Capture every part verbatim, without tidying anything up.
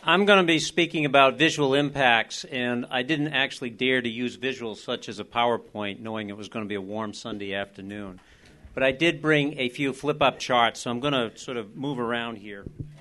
I'm going to be speaking about visual impacts, and I didn't actually dare to use visuals such as a PowerPoint, knowing it was going to be a warm Sunday afternoon. But I did bring a few flip-up charts, so I'm going to sort of move around here.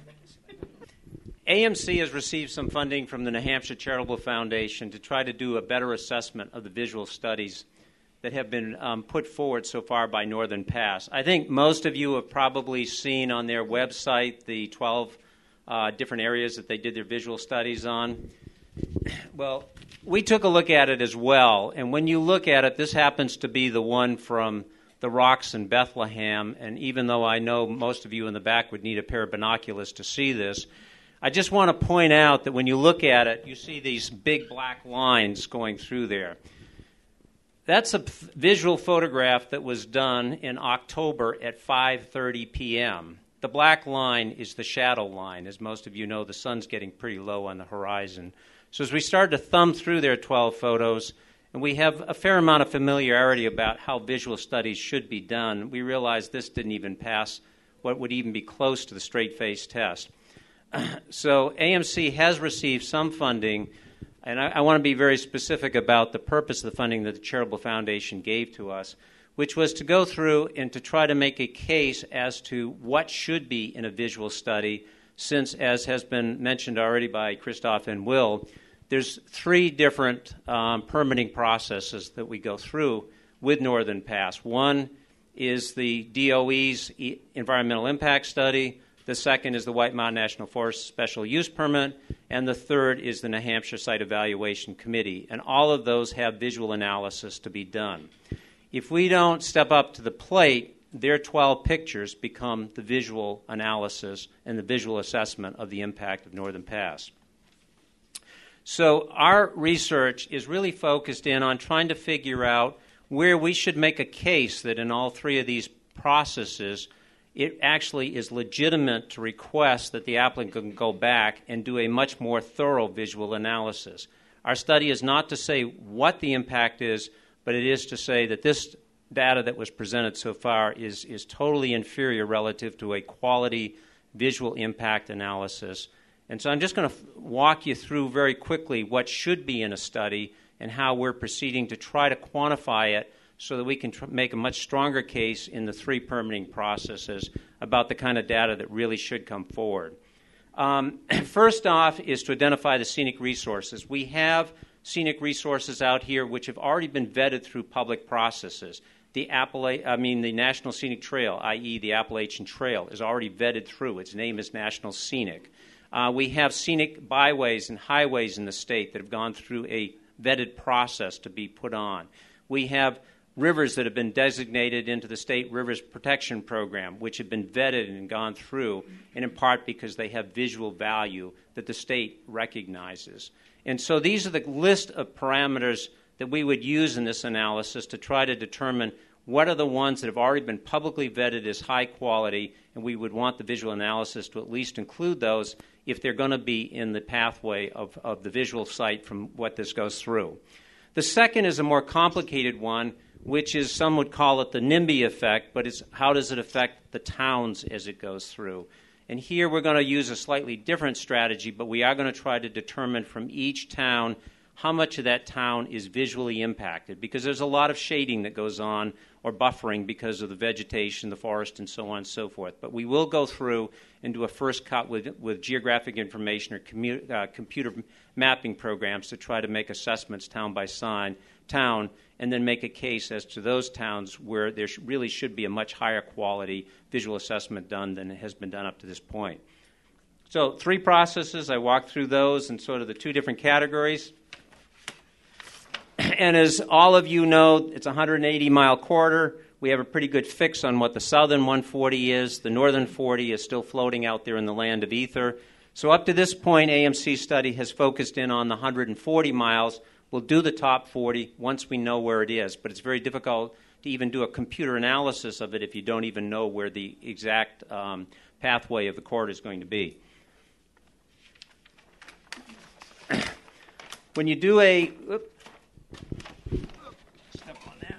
A M C has received some funding from the New Hampshire Charitable Foundation to try to do a better assessment of the visual studies that have been um, put forward so far by Northern Pass. I think most of you have probably seen on their website the twelve uh, different areas that they did their visual studies on. Well, we took a look at it as well, and when you look at it, this happens to be the one from the rocks in Bethlehem, and even though I know most of you in the back would need a pair of binoculars to see this, I just want to point out that when you look at it, you see these big black lines going through there. That's a p- visual photograph that was done in October at five thirty p.m. The black line is the shadow line. As most of you know, the sun's getting pretty low on the horizon. So as we started to thumb through their twelve photos, and we have a fair amount of familiarity about how visual studies should be done, we realized this didn't even pass what would even be close to the straight-face test. So A M C has received some funding, and I, I want to be very specific about the purpose of the funding that the Charitable Foundation gave to us, which was to go through and to try to make a case as to what should be in a visual study, since, as has been mentioned already by Christoph and Will, there's three different um, permitting processes that we go through with Northern Pass. One is the D O E's e- environmental impact study. The second is the White Mountain National Forest Special Use Permit, and the third is the New Hampshire Site Evaluation Committee. And all of those have visual analysis to be done. If we don't step up to the plate, their twelve pictures become the visual analysis and the visual assessment of the impact of Northern Pass. So our research is really focused in on trying to figure out where we should make a case that in all three of these processes it actually is legitimate to request that the applicant can go back and do a much more thorough visual analysis. Our study is not to say what the impact is, but it is to say that this data that was presented so far is, is totally inferior relative to a quality visual impact analysis. And so I'm just going to walk you through very quickly what should be in a study and how we're proceeding to try to quantify it so that we can tr- make a much stronger case in the three permitting processes about the kind of data that really should come forward. Um, first off is to identify the scenic resources. We have scenic resources out here which have already been vetted through public processes. The Appala- I mean, the National Scenic Trail, that is the Appalachian Trail, is already vetted through. Its name is National Scenic. Uh, we have scenic byways and highways in the state that have gone through a vetted process to be put on. We have rivers that have been designated into the State Rivers Protection Program, which have been vetted and gone through, and in part because they have visual value that the state recognizes. And so these are the list of parameters that we would use in this analysis to try to determine what are the ones that have already been publicly vetted as high quality, and we would want the visual analysis to at least include those if they're going to be in the pathway of, of the visual site from what this goes through. The second is a more complicated one, which is, some would call it the NIMBY effect, but it's how does it affect the towns as it goes through. And here we're going to use a slightly different strategy, but we are going to try to determine from each town how much of that town is visually impacted, because there's a lot of shading that goes on or buffering because of the vegetation, the forest, and so on and so forth. But we will go through and do a first cut with, with geographic information or commu- uh, computer mapping programs to try to make assessments town by sign, town, and then make a case as to those towns where there sh- really should be a much higher quality visual assessment done than has been done up to this point. So three processes, I walked through those in sort of the two different categories. And as all of you know, it's a one hundred eighty mile corridor. We have a pretty good fix on what the southern one forty is. The northern forty is still floating out there in the land of ether. So up to this point, A M C study has focused in on the one hundred forty miles. We'll do the top forty once we know where it is, but it's very difficult to even do a computer analysis of it if you don't even know where the exact um, pathway of the corridor is going to be. When you do a... Whoop, step on that.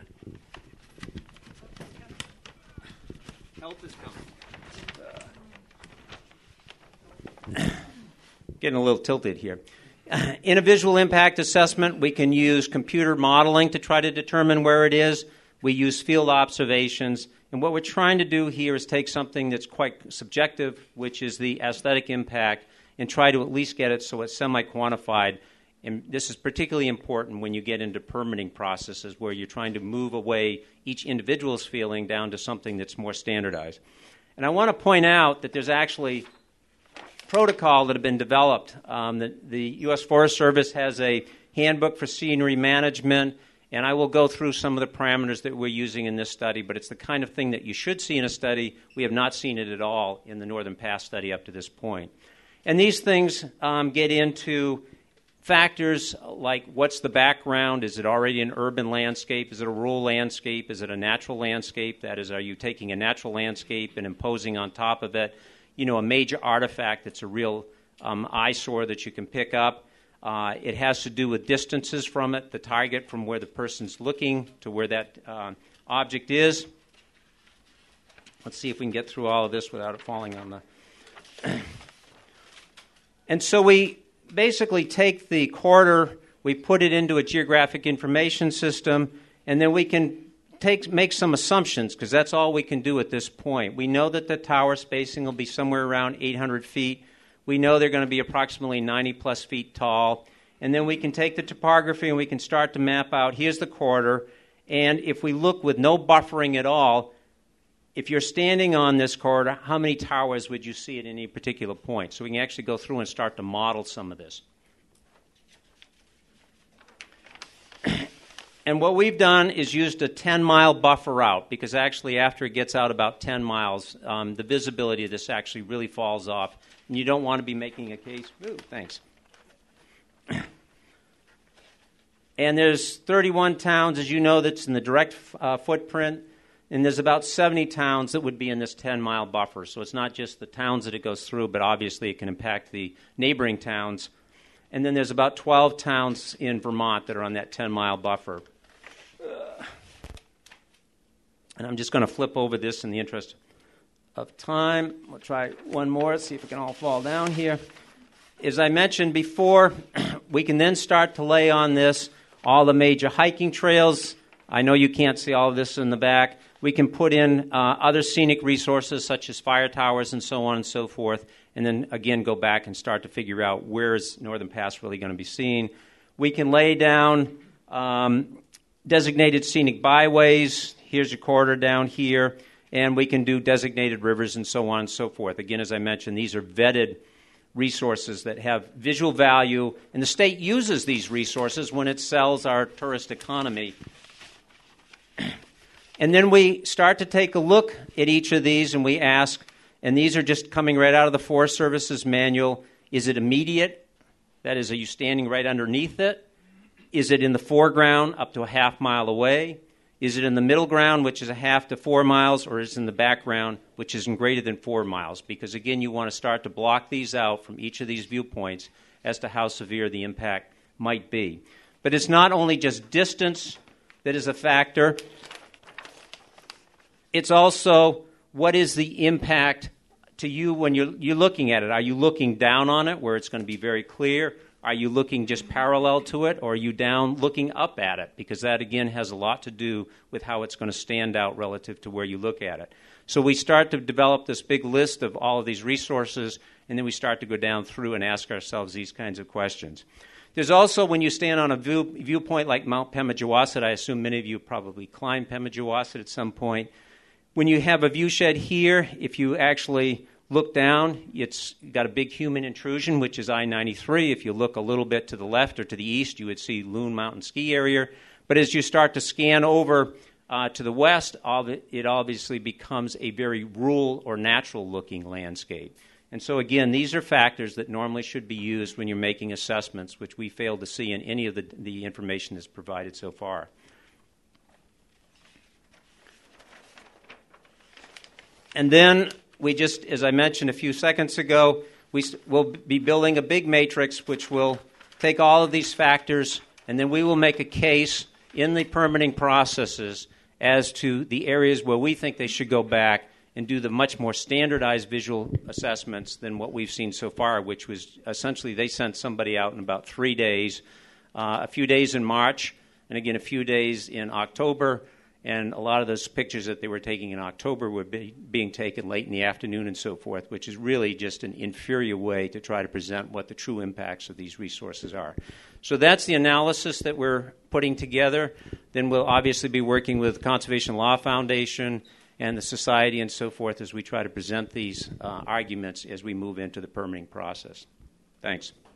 Help is coming. Uh, getting a little tilted here. In a visual impact assessment, we can use computer modeling to try to determine where it is. We use field observations. And what we're trying to do here is take something that's quite subjective, which is the aesthetic impact, and try to at least get it so it's semi-quantified. And this is particularly important when you get into permitting processes where you're trying to move away each individual's feeling down to something that's more standardized. And I want to point out that there's actually protocol that have been developed. Um, the, the U S Forest Service has a handbook for scenery management, and I will go through some of the parameters that we're using in this study, but it's the kind of thing that you should see in a study. We have not seen it at all in the Northern Pass study up to this point. And these things um, get into factors like what's the background? Is it already an urban landscape? Is it a rural landscape? Is it a natural landscape? That is, are you taking a natural landscape and imposing on top of it, you know, a major artifact that's a real um, eyesore that you can pick up? Uh, it has to do with distances from it, the target from where the person's looking to where that uh, object is. Let's see if we can get through all of this without it falling on the... And so we basically take the corridor, we put it into a geographic information system, and then we can take make some assumptions, because that's all we can do at this point. We know that the tower spacing will be somewhere around eight hundred feet. We know they're going to be approximately ninety plus feet tall. And then we can take the topography and we can start to map out, here's the corridor. And if we look with no buffering at all, if you're standing on this corridor, how many towers would you see at any particular point? So we can actually go through and start to model some of this. And what we've done is used a ten-mile buffer out, because actually after it gets out about ten miles, um, the visibility of this actually really falls off. And you don't want to be making a case. Ooh, thanks. And there's thirty-one towns, as you know, that's in the direct uh, footprint. And there's about seventy towns that would be in this ten-mile buffer. So it's not just the towns that it goes through, but obviously it can impact the neighboring towns. And then there's about twelve towns in Vermont that are on that ten-mile buffer. And I'm just going to flip over this in the interest of time. We'll try one more, see if it can all fall down here. As I mentioned before, we can then start to lay on this all the major hiking trails. I know you can't see all of this in the back. We can put in uh, other scenic resources such as fire towers and so on and so forth, and then again go back and start to figure out where is Northern Pass really going to be seen. We can lay down um, designated scenic byways. Here's your corridor down here. And we can do designated rivers and so on and so forth. Again, as I mentioned, these are vetted resources that have visual value, and the state uses these resources when it sells our tourist economy. And then we start to take a look at each of these, and we ask, and these are just coming right out of the Forest Service's manual, is it immediate? That is, are you standing right underneath it? Is it in the foreground up to a half mile away? Is it in the middle ground, which is a half to four miles, or is it in the background, which is in greater than four miles? Because, again, you want to start to block these out from each of these viewpoints as to how severe the impact might be. But it's not only just distance that is a factor. It's also what is the impact to you when you're, you're looking at it. Are you looking down on it where it's going to be very clear? Are you looking just parallel to it, or are you down looking up at it? Because that, again, has a lot to do with how it's going to stand out relative to where you look at it. So we start to develop this big list of all of these resources, and then we start to go down through and ask ourselves these kinds of questions. There's also, when you stand on a view, viewpoint like Mount Pemigewasset, I assume many of you probably climbed Pemigewasset at some point. When you have a view shed here, if you actually look down, it's got a big human intrusion, which is I ninety-three. If you look a little bit to the left or to the east, you would see Loon Mountain Ski Area. But as you start to scan over uh, to the west, it obviously becomes a very rural or natural-looking landscape. And so, again, these are factors that normally should be used when you're making assessments, which we fail to see in any of the, the information that's provided so far. And then we just, as I mentioned a few seconds ago, we will be building a big matrix which will take all of these factors, and then we will make a case in the permitting processes as to the areas where we think they should go back and do the much more standardized visual assessments than what we've seen so far, which was essentially they sent somebody out in about three days, uh, a few days in March, and again a few days in October, and a lot of those pictures that they were taking in October were be, being taken late in the afternoon and so forth, which is really just an inferior way to try to present what the true impacts of these resources are. So that's the analysis that we're putting together. Then we'll obviously be working with Conservation Law Foundation and the society and so forth as we try to present these uh, arguments as we move into the permitting process. Thanks.